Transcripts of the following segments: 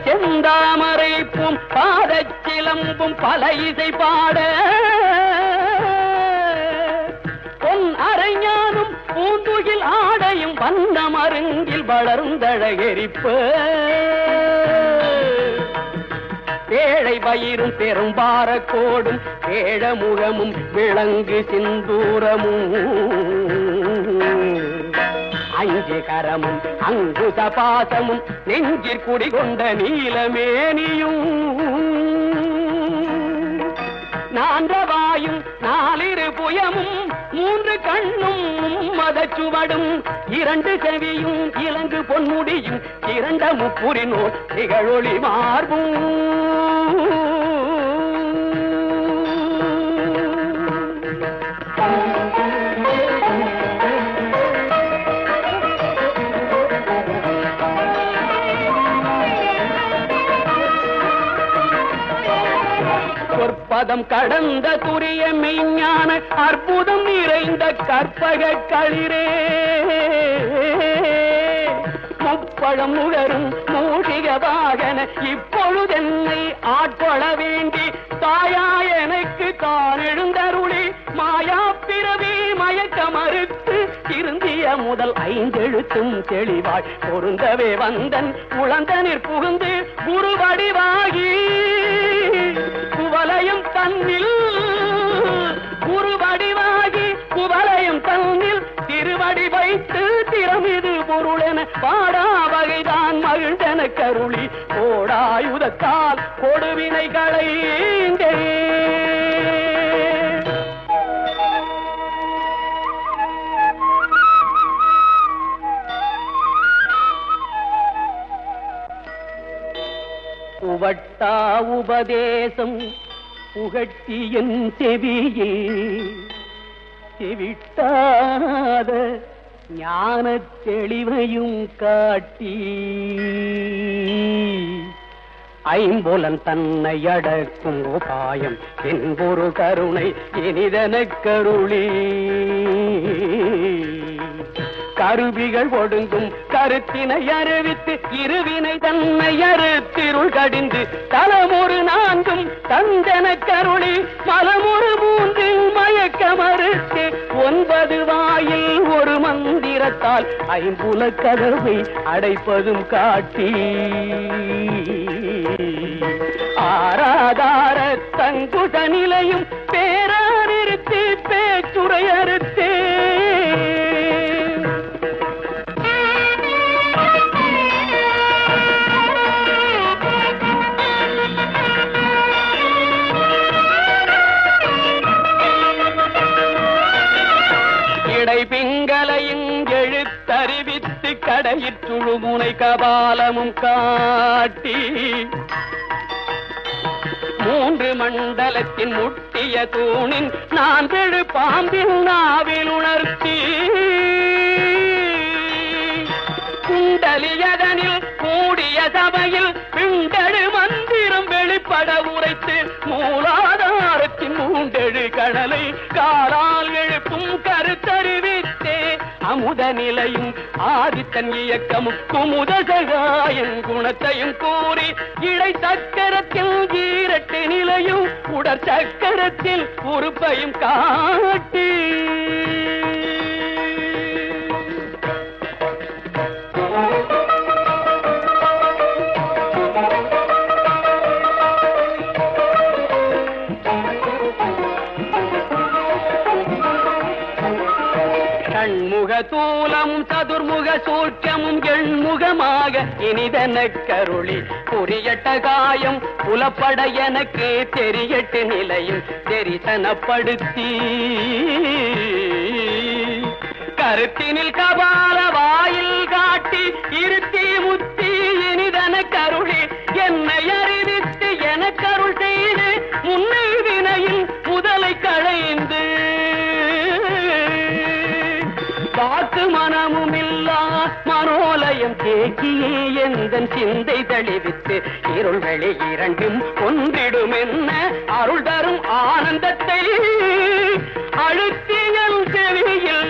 செந்தாமரை boom பாதச்சிலம்பும் பல இசை பாட பொன் அரைஞானும் பூந்துகில் ஆடையும் வந்த மருங்கில் வளர்ந்தழகெரிப்ப ஏழை வயிறும் பெரும்பார கோடும் ஏழ முகமும் விளங்கு சிந்தூரமும் அஞ்சு கரமும் அங்குச பாசமும் நெஞ்சிற் குடிகொண்ட நீலமேனியும் நான்றவாயும் நாலிரு புயமும் மூன்று கண்ணும் மதச்சுவடும் இரண்டு செவியும் இலங்கு பொன்முடியும் இரண்ட முப்புரினோர் திகழொளி மார்பும் பதம் கடந்த துரிய மெய்ஞான அற்புதம் நிறைந்த கற்பக களிரே முப்பழம் நுகரும் மூஷிக வாகன இப்பொழுதென்னை ஆட்கொள்ள வேண்டி தாயா எனக்கு தான் எழுந்தருளி மாயா பிறவி மயக்க மறுத்து திருந்திய முதல் ஐந்தெழுத்தும் தெளிவாய் பொருந்தவே வந்தன் உளந்தனிற் புகுந்து குருவடிவாகி குவலயம் தன்னில் குருவடிவாகி குவலயம் தன்னில் திருவடி வைத்து திறமிது பொருளென பாடா வகைதான் மகிழ்ந்தன கருளி கோடாயுதத்தால் கொடுவினை களைந்தே உவட்டா உபதேசம் புகட்டி என் செவியில் செவிட்டாத ஞான தெளிவையும் காட்டி ஐம்புலன் தன்னை அடக்கும் உபாயம் என்பொரு கருணை இனிதன கருளி கருவிகள் ஒடுங்கும் கருத்தினை அறிவித்து இருவினை தன்னை அறுத்திருள் கடிந்து தலமொரு நான்கும் தந்தன கருளி மலமொரு மூன்றில் மயக்க மறுத்து 9 வாயில் ஒரு மந்திரத்தால் ஐம்புல கதவை அடைப்பதும் காட்டி ஆராதார தங்குட நிலையும் பேரா நிறுத்தி பேச்சுரை அறுத்தே பிங்களையும் எழுத்தறிவித்து கடையிற்றுழுமுனை கபாலமும் காட்டி 3 மண்டலத்தின் முட்டிய தூணின் 4 பாம்பின் நாவில் உணர்த்தி குண்டலியதனில் கூடிய சபையில் பிண்டழு மந்திரம் வெளிப்பட உரைத்து மூலாதாரத்தின் 3 கடலை காலால் எழுப்பும் கருத்தறிவித்தே அமுத நிலையும் ஆதித்தன் இயக்கமும் குமுத சகாயன் குணத்தையும் கூறி இடை சக்கரத்தில் 8 நிலையும் உடற் சக்கரத்தில் உறுப்பையும் காட்டி தூலமும் சதுர்முக சூட்சமும் எண்முகமாக இனிதன கருளி புரியட்ட காயம் புலப்பட எனக்கு தெரியட்டு நிலையும் தெரிசனப்படுத்தி கருத்தினில் கபால வாயில் காட்டி இருத்தி முத்தி இனிதன கருளி என்னை அறிவித்து என கருள் செய்து முன்னை வினையில் முதலை களைந்து வாக்கு மனமுமில்லா மனோலயம் தேக்கியே எந்தன் சிந்தை தளிவித்து இருள் வெளி இரண்டும் ஒன்றிடும் என்ன அருள் தரும் ஆனந்தத்தை அழுத்தியல் செவியில்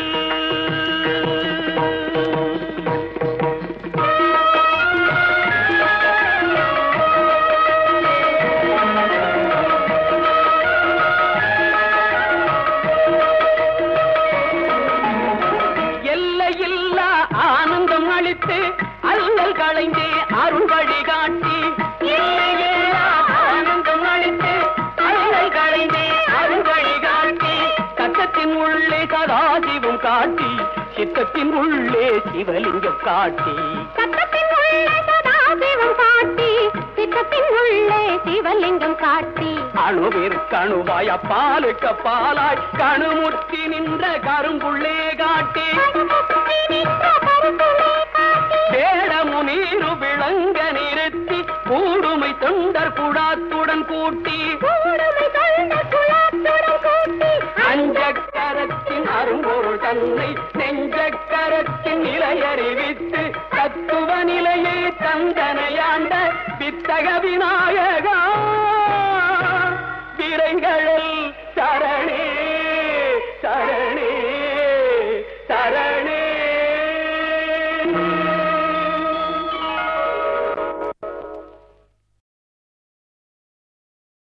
காட்டி சித்தத்தின் உள்ளே சிவலிங்கம் காட்டி சத்தத்தின் உள்ளே சதாசிவம் காட்டி சித்தத்தின் உள்ளே சிவலிங்கம் காட்டி அணுவிற்கணுவாய் அப்பாலுக்கு பாலாய் கணுமுற்றி நின்ற கரும்புள்ளே காட்டி வேடமு நீரு விளங்க நிறுத்தி கூடுமை தொண்டர் குடாத்துடன் கூட்டி அஞ்சக்கரத்தின் அரும்பொருள் தன்னை நெஞ்சக்கரத்தின் நிலையறிவித்து தத்துவ நிலையை தந்தனையாண்ட வித்தக விநாயகா விரைகளில்